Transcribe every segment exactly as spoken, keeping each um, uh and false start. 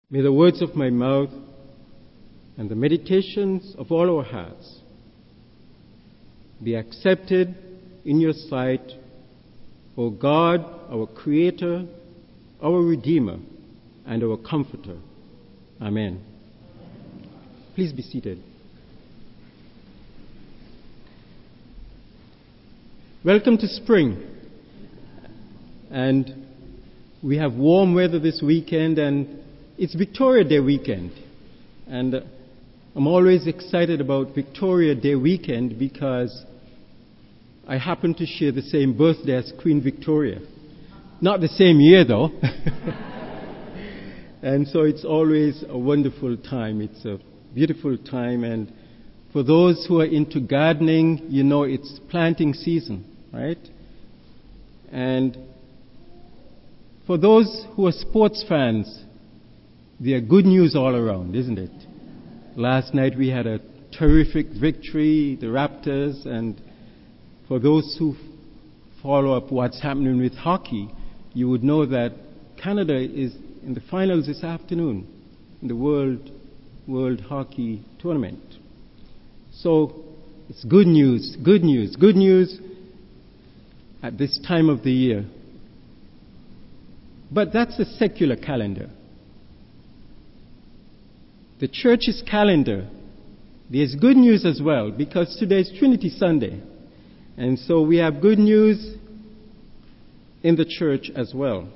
May the words of my mouth and the meditations of all our hearts be accepted in your sight, O God, our Creator, our Redeemer, and our Comforter. Amen. Please be seated. Welcome to spring. And we have warm weather this weekend, and it's Victoria Day weekend. And uh, I'm always excited about Victoria Day weekend because I happen to share the same birthday as Queen Victoria. Not the same year, though. And so it's always a wonderful time. It's a beautiful time. And for those who are into gardening, you know it's planting season, right? And for those who are sports fans, there are good news all around, isn't it? Last night we had a terrific victory, the Raptors, and for those who follow up what's happening with hockey, you would know that Canada is in the finals this afternoon in the World World Hockey Tournament. So it's good news, good news, good news at this time of the year. But that's the secular calendar. The church's calendar, there's good news as well, because today is Trinity Sunday. And so we have good news in the church as well.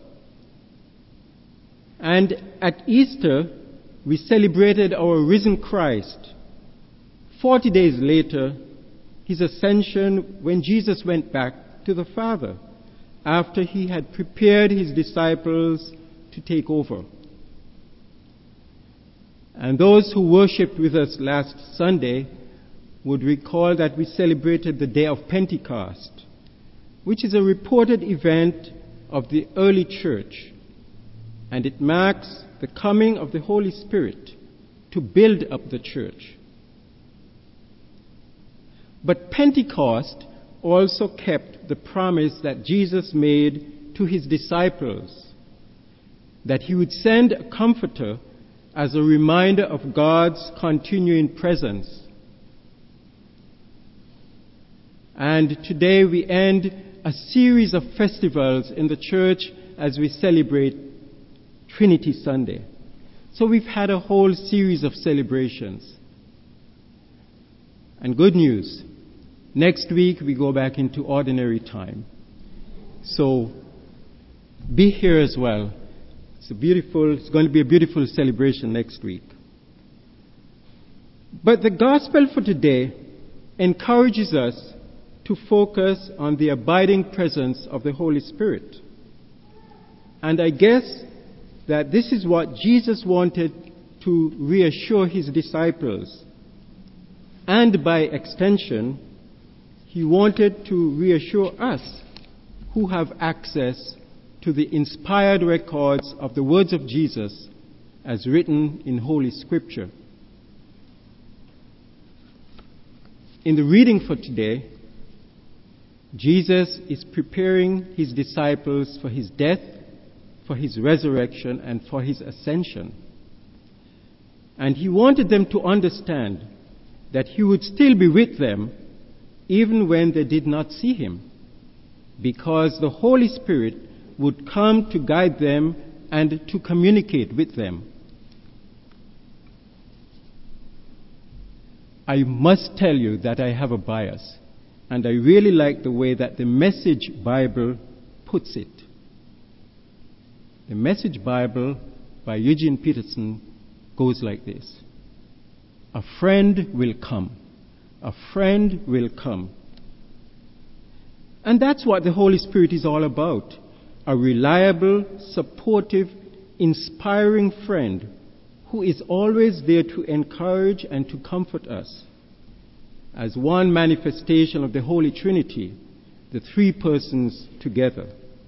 And at Easter, we celebrated our risen Christ. Forty days later, his ascension when Jesus went back to the Father, after he had prepared his disciples to take over. And those who worshipped with us last Sunday would recall that we celebrated the day of Pentecost, which is a reported event of the early church, and it marks the coming of the Holy Spirit to build up the church. But Pentecost also kept the promise that Jesus made to his disciples, that he would send a comforter as a reminder of God's continuing presence. And today we end a series of festivals in the church as we celebrate Trinity Sunday. So we've had a whole series of celebrations. And good news, next week we go back into ordinary time. So be here as well. It's a beautiful, it's going to be a beautiful celebration next week. But the gospel for today encourages us to focus on the abiding presence of the Holy Spirit. And I guess that this is what Jesus wanted to reassure his disciples. And by extension, he wanted to reassure us who have access to the inspired records of the words of Jesus as written in Holy Scripture. In the reading for today, Jesus is preparing his disciples for his death, for his resurrection, and for his ascension. And he wanted them to understand that he would still be with them even when they did not see him, because the Holy Spirit would come to guide them and to communicate with them. I must tell you that I have a bias, and I really like the way that the Message Bible puts it. The Message Bible by Eugene Peterson goes like this: a friend will come. A friend will come. And that's what the Holy Spirit is all about. A reliable, supportive, inspiring friend who is always there to encourage and to comfort us. As one manifestation of the Holy Trinity, the three persons together.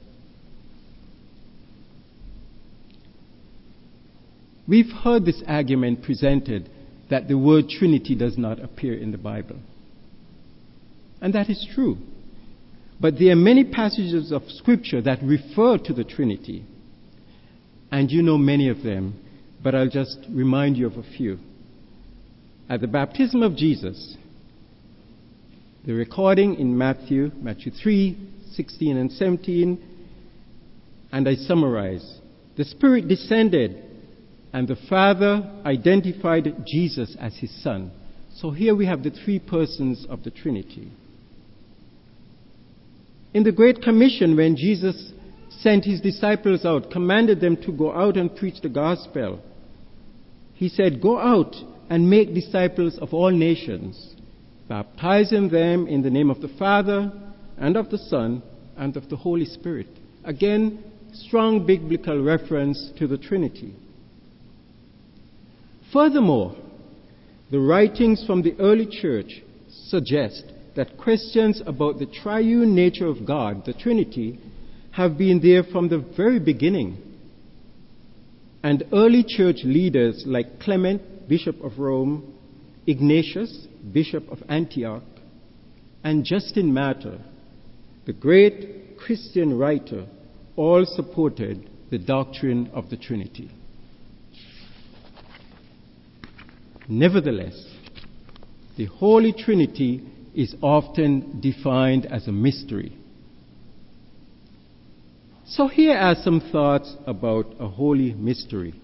We've heard this argument presented that the word Trinity does not appear in the Bible. And that is true. But there are many passages of Scripture that refer to the Trinity. And you know many of them but I'll just remind you of a few. At the baptism of Jesus, the recording in Matthew, Matthew three, sixteen and seventeen, and I summarize. The Spirit descended, and the Father identified Jesus as his Son. So here we have the three persons of the Trinity. In the Great Commission, when Jesus sent his disciples out, commanded them to go out and preach the gospel, he said, "Go out and make disciples of all nations, baptizing them in the name of the Father and of the Son and of the Holy Spirit." Again, strong biblical reference to the Trinity. Furthermore, the writings from the early church suggest that questions about the triune nature of God, the Trinity, have been there from the very beginning. And early church leaders like Clement, Bishop of Rome, Ignatius, Bishop of Antioch, and Justin Martyr, the great Christian writer, all supported the doctrine of the Trinity. Nevertheless, the Holy Trinity is often defined as a mystery. So here are some thoughts about a holy mystery.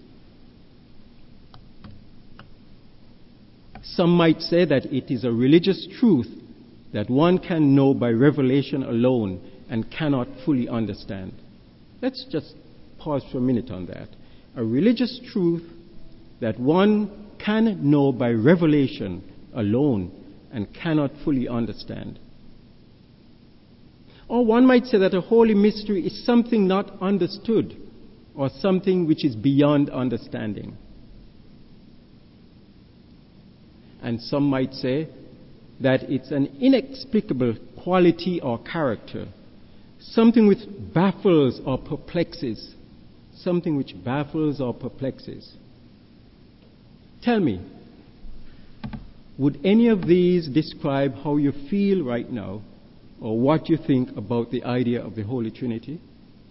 Some might say that it is a religious truth that one can know by revelation alone and cannot fully understand. Let's just pause for a minute on that. A religious truth that one can know by revelation alone and cannot fully understand. Or one might say that a holy mystery is something not understood or something which is beyond understanding. And some might say that it's an inexplicable quality or character, something which baffles or perplexes, something which baffles or perplexes. Tell me, would any of these describe how you feel right now or what you think about the idea of the Holy Trinity?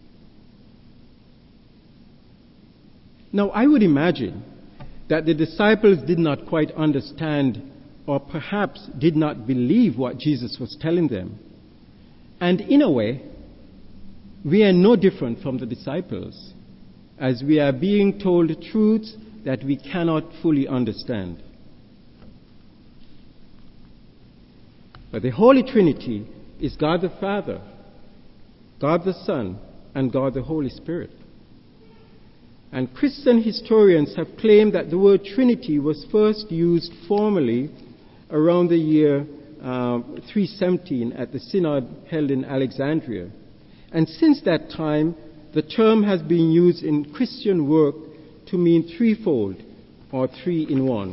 Now, I would imagine that the disciples did not quite understand or perhaps did not believe what Jesus was telling them. And in a way, we are no different from the disciples, as we are being told truths that we cannot fully understand. But the Holy Trinity is God the Father, God the Son, and God the Holy Spirit. And Christian historians have claimed that the word Trinity was first used formally around the year uh, three seventeen at the synod held in Alexandria. And since that time, the term has been used in Christian work to mean threefold or three in one.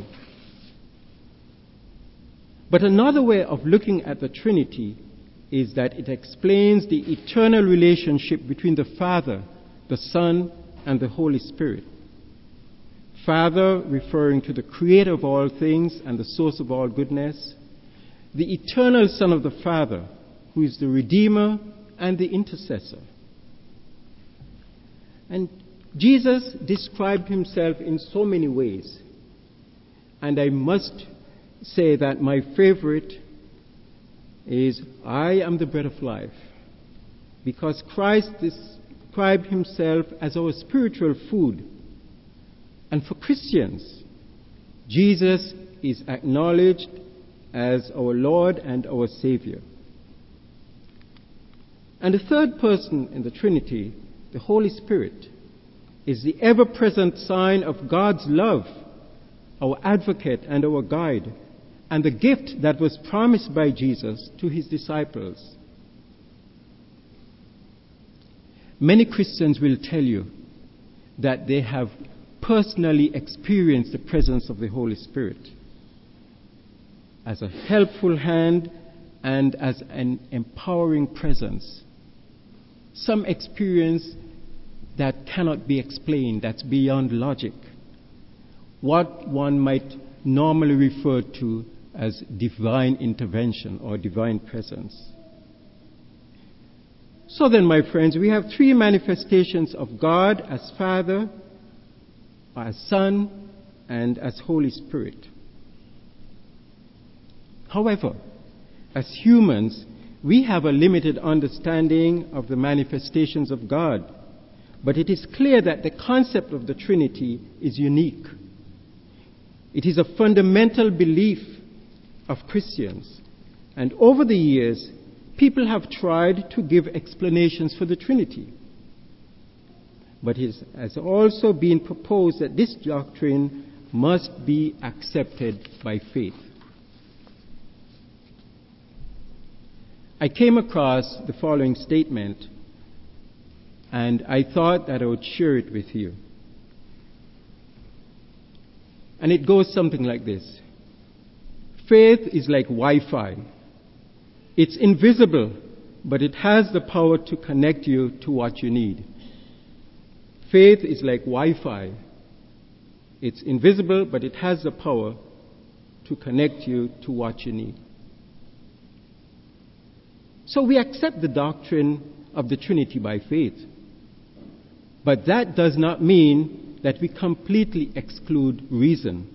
But another way of looking at the Trinity is that it explains the eternal relationship between the Father, the Son, and the Holy Spirit. Father referring to the creator of all things and the source of all goodness, the eternal Son of the Father, who is the Redeemer and the intercessor. And Jesus described himself in so many ways. And I must say that my favorite is, "I am the bread of life," because Christ described himself as our spiritual food. And for Christians, Jesus is acknowledged as our Lord and our Savior. And the third person in the Trinity, the Holy Spirit, is the ever-present sign of God's love, our advocate and our guide, and the gift that was promised by Jesus to his disciples. Many Christians will tell you that they have personally experienced the presence of the Holy Spirit as a helpful hand and as an empowering presence. Some experience that cannot be explained, that's beyond logic. What one might normally refer to as divine intervention or divine presence. So then, my friends, we have three manifestations of God as Father, as Son and as Holy Spirit. However, as humans, we have a limited understanding of the manifestations of God, but it is clear that the concept of the Trinity is unique. It is a fundamental belief of Christians, and over the years, people have tried to give explanations for the Trinity. But it has also been proposed that this doctrine must be accepted by faith. I came across the following statement, and I thought that I would share it with you. And it goes something like this. Faith is like Wi-Fi. It's invisible, but it has the power to connect you to what you need. Faith is like Wi-Fi. It's invisible, but it has the power to connect you to what you need. So we accept the doctrine of the Trinity by faith. But that does not mean that we completely exclude reason.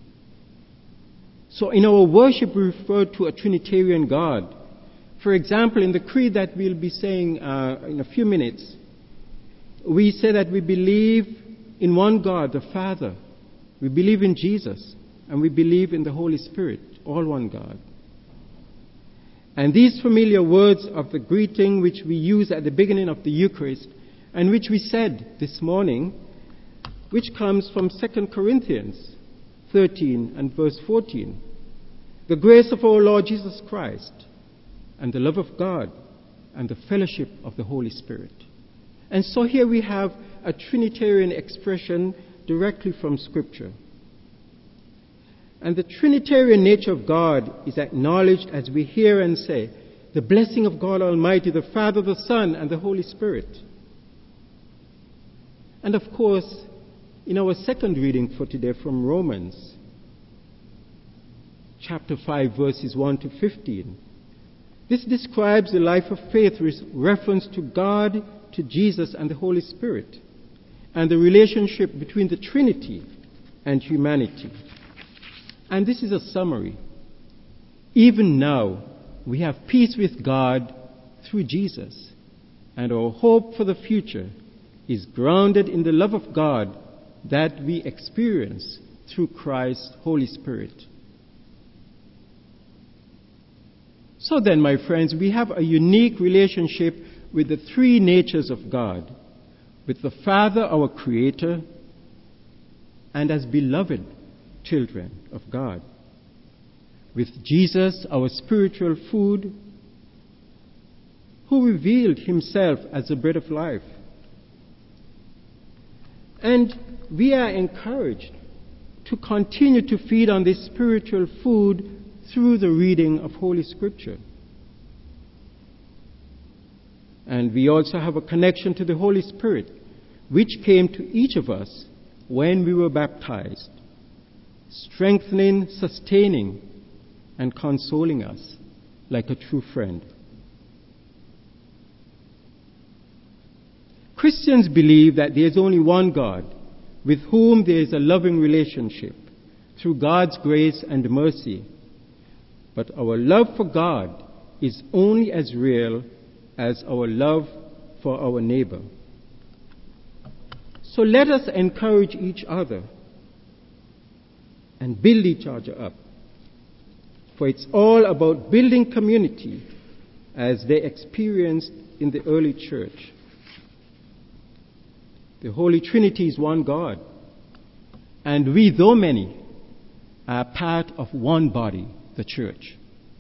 So in our worship, we refer to a Trinitarian God. For example, in the creed that we'll be saying uh, in a few minutes, we say that we believe in one God, the Father. We believe in Jesus, and we believe in the Holy Spirit, all one God. And these familiar words of the greeting which we use at the beginning of the Eucharist, and which we said this morning, which comes from Second Corinthians thirteen and verse fourteen. The grace of our Lord Jesus Christ, and the love of God, and the fellowship of the Holy Spirit. And so here we have a Trinitarian expression directly from Scripture. And the Trinitarian nature of God is acknowledged as we hear and say, the blessing of God Almighty, the Father, the Son, and the Holy Spirit. And of course, in our second reading for today from Romans, chapter five, verses one to fifteen, this describes the life of faith with reference to God, to Jesus, and the Holy Spirit, and the relationship between the Trinity and humanity. And this is a summary. Even now, we have peace with God through Jesus, and our hope for the future is grounded in the love of God that we experience through Christ's Holy Spirit. So then, my friends, we have a unique relationship with the three natures of God, with the Father, our Creator, and as beloved children of God, with Jesus, our spiritual food, who revealed himself as the bread of life. And we are encouraged to continue to feed on this spiritual food through the reading of Holy Scripture. And we also have a connection to the Holy Spirit, which came to each of us when we were baptized, strengthening, sustaining, and consoling us like a true friend. Christians believe that there is only one God with whom there is a loving relationship through God's grace and mercy. But our love for God is only as real as our love for our neighbor. So let us encourage each other and build each other up. For it's all about building community as they experienced in the early church. The Holy Trinity is one God, and we, though many, are part of one body, the church.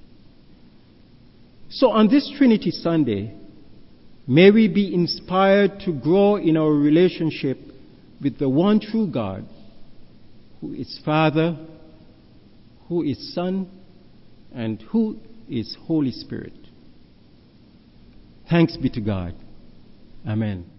So on this Trinity Sunday, may we be inspired to grow in our relationship with the one true God, who is Father, who is Son, and who is Holy Spirit. Thanks be to God. Amen.